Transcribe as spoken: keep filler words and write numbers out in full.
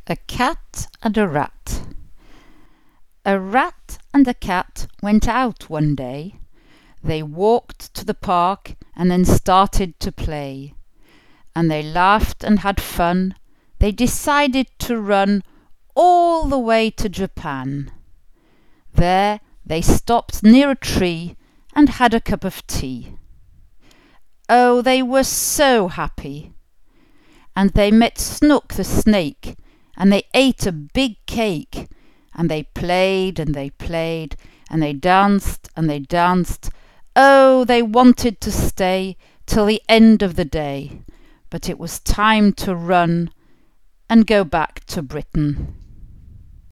A cat and a rat. A rat and a cat went out one day. They walked to the park and then started to play. And they laughed and had fun. They decided to run all the way to Japan. There they stopped near a tree and had a cup of tea. Oh, they were so happy. And they met Snook the snake, and they ate a big cake, and they played and they played, and they danced and they danced. Oh, they wanted to stay till the end of the day, but it was time to run and go back to Britain.